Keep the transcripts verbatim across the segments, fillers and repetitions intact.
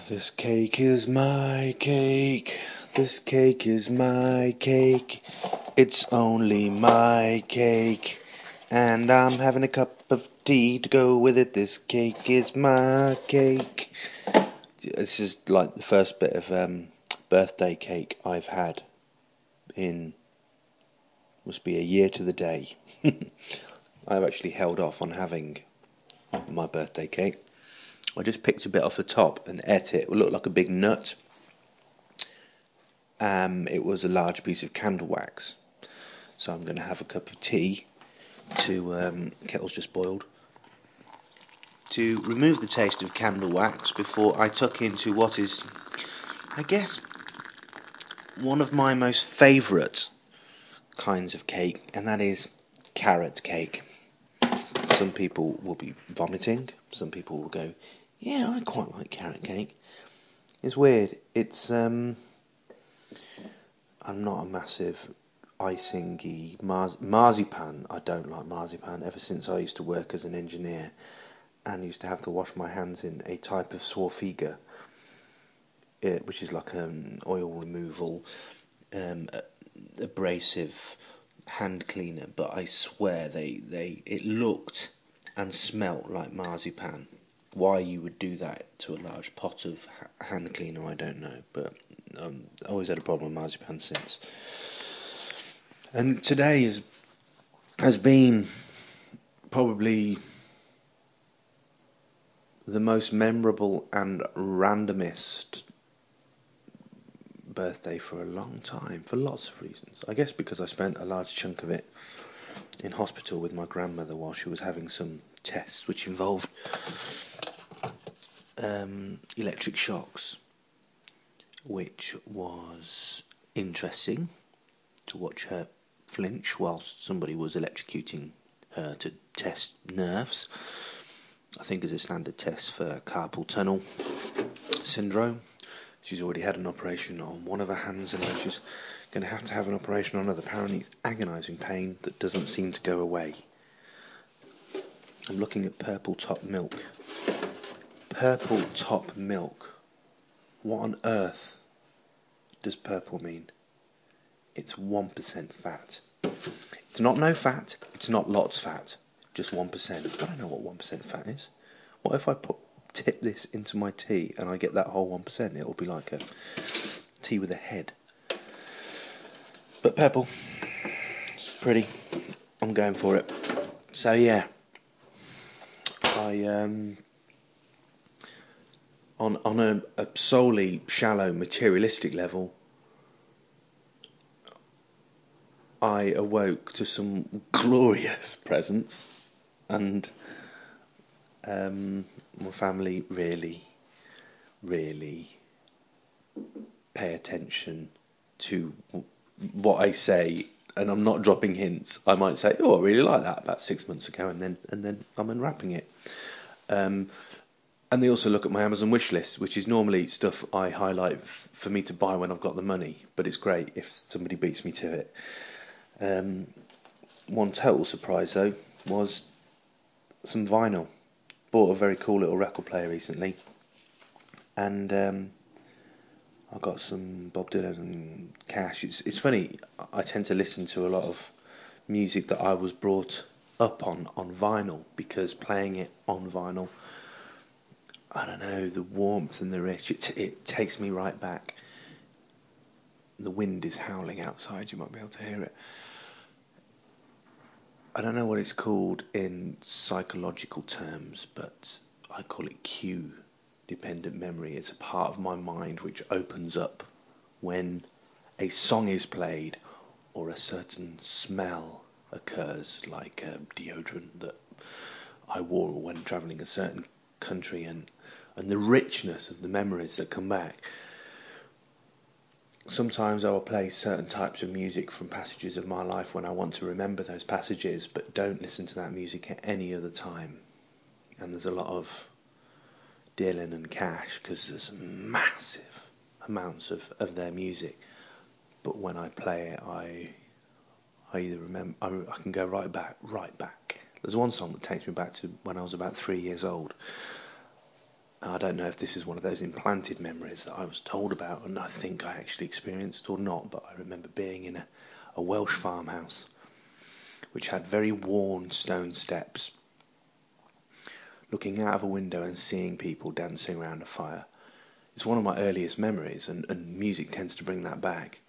This cake is my cake. This cake is my cake. It's only my cake. And I'm having a cup of tea to go with it. This cake is my cake. This is like the first bit of um, birthday cake I've had in, must be a year to the day. I've actually held off on having my birthday cake. I just picked a bit off the top and ate it. It looked like a big nut. Um, it was a large piece of candle wax. So I'm going to have a cup of tea to, um, kettle's just boiled, to remove the taste of candle wax before I tuck into what is, I guess, one of my most favourite kinds of cake, and that is carrot cake. Some people will be vomiting, some people will go, yeah, I quite like carrot cake. It's weird, it's, um, I'm not a massive icing-y, mars- marzipan, I don't like marzipan, ever since I used to work as an engineer, and used to have to wash my hands in a type of swarfiga, uh, which is like an oil removal, um, abrasive hand cleaner, but I swear they, they it looked and smelt like marzipan. Why you would do that to a large pot of ha- hand cleaner, I don't know, but um, I always had a problem with marzipan since. And today is, has been probably the most memorable and randomest birthday for a long time, for lots of reasons. I guess because I spent a large chunk of it in hospital with my grandmother while she was having some tests which involved um, electric shocks, which was interesting to watch her flinch whilst somebody was electrocuting her to test nerves. I think as a standard test for carpal tunnel syndrome. She's already had an operation on one of her hands, and now she's going to have to have an operation on another. Apparently it's agonising pain that doesn't seem to go away. I'm looking at Purple Top Milk. Purple Top Milk. What on earth does purple mean? It's one percent fat. It's not no fat, it's not lots fat, just one percent. I don't know what one percent fat is. What if I put tip this into my tea and I get that whole one percent? It will be like a tea with a head. But purple, it's pretty. I'm going for it. So yeah, I um on on a, a solely shallow materialistic level, I awoke to some glorious presents, and um, my family really, really pay attention to what I say, and I'm not dropping hints. I might say, "Oh, I really like that," about six months ago, and then and then I'm unwrapping it. Um, and they also look at my Amazon wish list, which is normally stuff I highlight f- for me to buy when I've got the money. But it's great if somebody beats me to it. Um, one total surprise though was some vinyl. Bought a very cool little record player recently, and um, I got some Bob Dylan and Cash. It's it's funny. I tend to listen to a lot of music that I was brought up on on vinyl, because playing it on vinyl, I don't know, the warmth and the rich. It it takes me right back. The wind is howling outside. You might be able to hear it. I don't know what it's called in psychological terms, but I call it cue dependent memory. It's a part of my mind which opens up when a song is played or a certain smell occurs, like a deodorant that I wore when travelling a certain country, and, and the richness of the memories that come back. Sometimes I will play certain types of music from passages of my life when I want to remember those passages, but don't listen to that music at any other time. And there's a lot of Dylan and Cash, because there's massive amounts of, of their music. But when I play it, I I either remember, I, I can go right back, right back. There's one song that takes me back to when I was about three years old. I don't know if this is one of those implanted memories that I was told about and I think I actually experienced or not, but I remember being in a, a Welsh farmhouse which had very worn stone steps, looking out of a window and seeing people dancing around a fire. It's one of my earliest memories, and, and music tends to bring that back.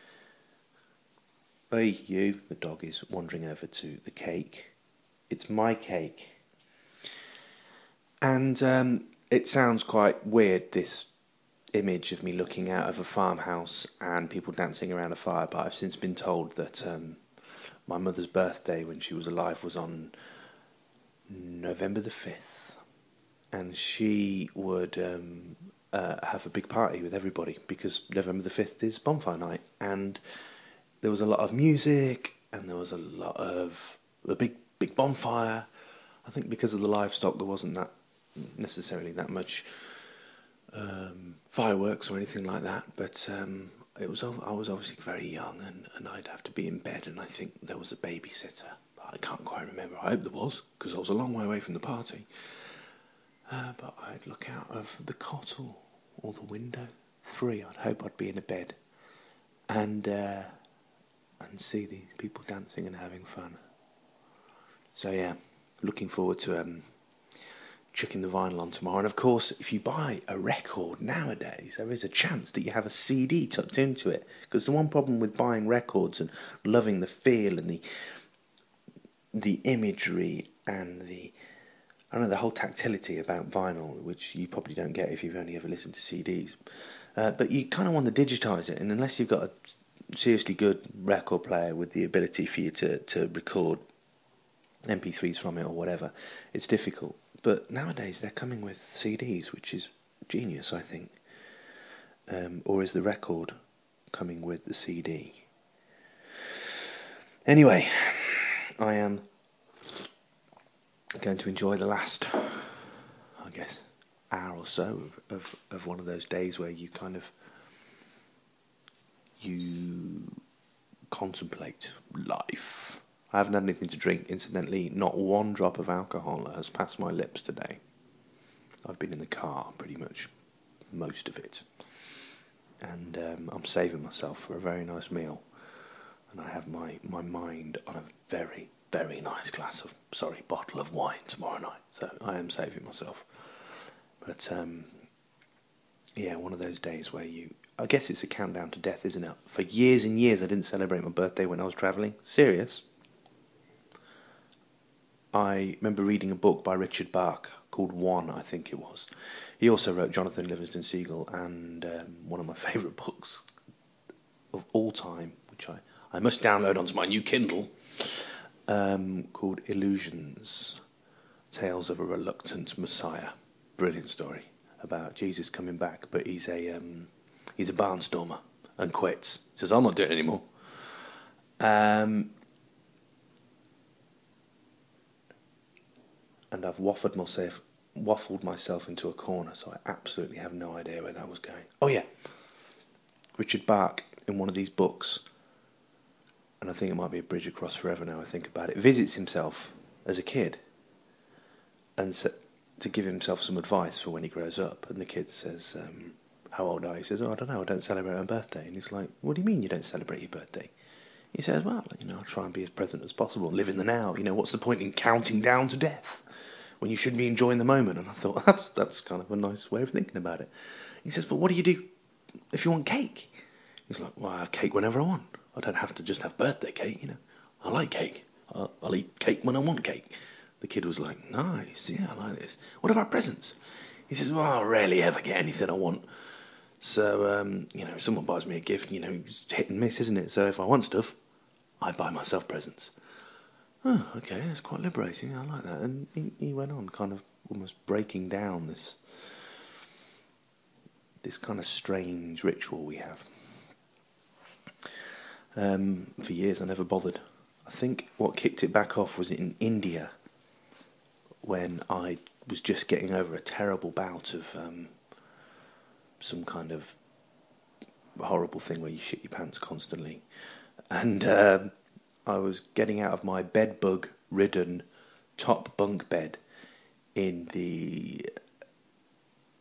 Hey, you, the dog is wandering over to the cake. It's my cake. And um, it sounds quite weird, this image of me looking out of a farmhouse and people dancing around a fire, but I've since been told that um, my mother's birthday when she was alive was on November the fifth, and she would um, uh, have a big party with everybody because November the fifth is bonfire night, and there was a lot of music and there was a lot of a big big bonfire. I think because of the livestock there wasn't that necessarily that much um, fireworks or anything like that, but um, it was I was obviously very young, and, and I'd have to be in bed, and I think there was a babysitter. I can't quite remember. I hope there was, because I was a long way away from the party. Uh, but I'd look out of the cot or, or the window, three. I'd hope I'd be in a bed, and uh, and see these people dancing and having fun. So yeah, looking forward to um, chucking the vinyl on tomorrow. And of course, if you buy a record nowadays, there is a chance that you have a C D tucked into it. Because the one problem with buying records and loving the feel and the the imagery and the I don't know the whole tactility about vinyl, which you probably don't get if you've only ever listened to C Ds. Uh, but you kind of want to digitise it, and unless you've got a seriously good record player with the ability for you to, to record M P threes from it or whatever, it's difficult. But nowadays they're coming with C Ds, which is genius, I think. Um, or is the record coming with the C D? Anyway, I am going to enjoy the last, I guess, hour or so of, of, of one of those days where you kind of, you contemplate life. I haven't had anything to drink, incidentally. Not one drop of alcohol has passed my lips today. I've been in the car pretty much most of it. And um, I'm saving myself for a very nice meal. And I have my, my mind on a very, very nice glass of, sorry, bottle of wine tomorrow night. So I am saving myself. But, um, yeah, one of those days where you, I guess it's a countdown to death, isn't it? For years and years I didn't celebrate my birthday when I was travelling. Serious. I remember reading a book by Richard Bach called One, I think it was. He also wrote Jonathan Livingston Seagull, and um, one of my favourite books of all time, which I, I must download onto my new Kindle, um, called Illusions, Tales of a Reluctant Messiah. Brilliant story about Jesus coming back, but he's a um, he's a barnstormer and quits. He says, I'm not doing it anymore. Um... And I've waffled myself, waffled myself into a corner, so I absolutely have no idea where that was going. Oh yeah, Richard Bach, in one of these books, and I think it might be A Bridge Across Forever now I think about it, visits himself as a kid, and so, to give himself some advice for when he grows up. And the kid says, um, how old are you? He says, oh, I don't know, I don't celebrate my birthday. And he's like, what do you mean you don't celebrate your birthday? He says, well, you know, I try and be as present as possible, live in the now. You know, what's the point in counting down to death when you should be enjoying the moment? And I thought, that's that's kind of a nice way of thinking about it. He says, but what do you do if you want cake? He's like, well, I have cake whenever I want. I don't have to just have birthday cake, you know. I like cake. I'll, I'll eat cake when I want cake. The kid was like, nice, yeah, I like this. What about presents? He says, well, I rarely ever get anything I want. So, um, you know, if someone buys me a gift, you know, it's hit and miss, isn't it? So if I want stuff, I buy myself presents. Oh, okay, that's quite liberating, I like that. And he, he went on kind of almost breaking down this this kind of strange ritual we have. Um, for years I never bothered. I think what kicked it back off was in India, when I was just getting over a terrible bout of um, some kind of horrible thing where you shit your pants constantly. And um, I was getting out of my bedbug-ridden top bunk bed in the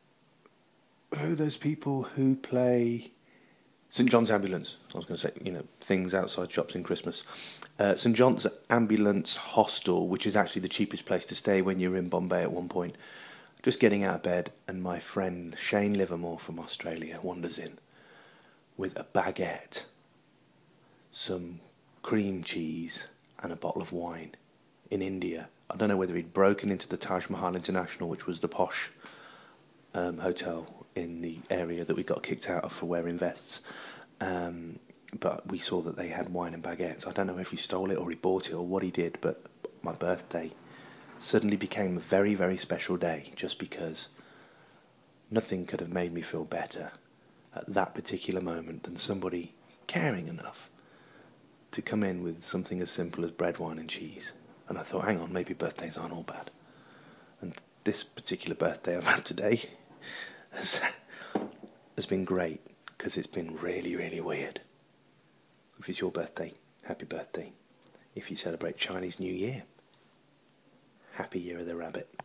know those people who play St John's Ambulance. I was going to say, you know, things outside shops in Christmas. Uh, St John's Ambulance Hostel, which is actually the cheapest place to stay when you're in Bombay at one point. Just getting out of bed, and my friend Shane Livermore from Australia wanders in with a baguette, some cream cheese, and a bottle of wine in India. I don't know whether he'd broken into the Taj Mahal International, which was the posh um, hotel in the area that we got kicked out of for wearing vests. Um, but we saw that they had wine and baguettes. I don't know if he stole it or he bought it or what he did, but my birthday suddenly became a very, very special day just because nothing could have made me feel better at that particular moment than somebody caring enough to come in with something as simple as bread, wine and cheese. And I thought, hang on, maybe birthdays aren't all bad. And this particular birthday I've had today has, has been great, because it's been really, really weird. If it's your birthday, happy birthday. If you celebrate Chinese New Year, happy Year of the Rabbit.